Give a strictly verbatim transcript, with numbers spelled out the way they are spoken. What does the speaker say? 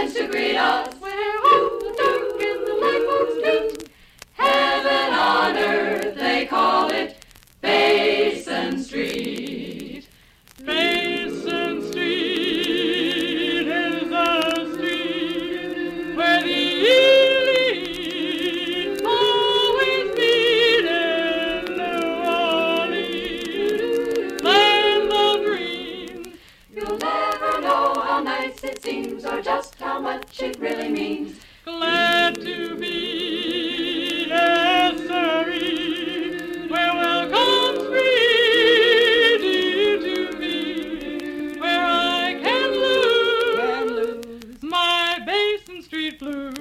stands to greet us. Where all the dark and the light folks meet. Heaven on earth, they call it Basin Street. Basin Street is the street where the elite always meet in New Orleans, land of dreams. You'll never know how nice it seems or just how much it really means. Glad to be a Surrey, where welcome's free, dear to me, where I can lose, Can lose my Basin Street blues.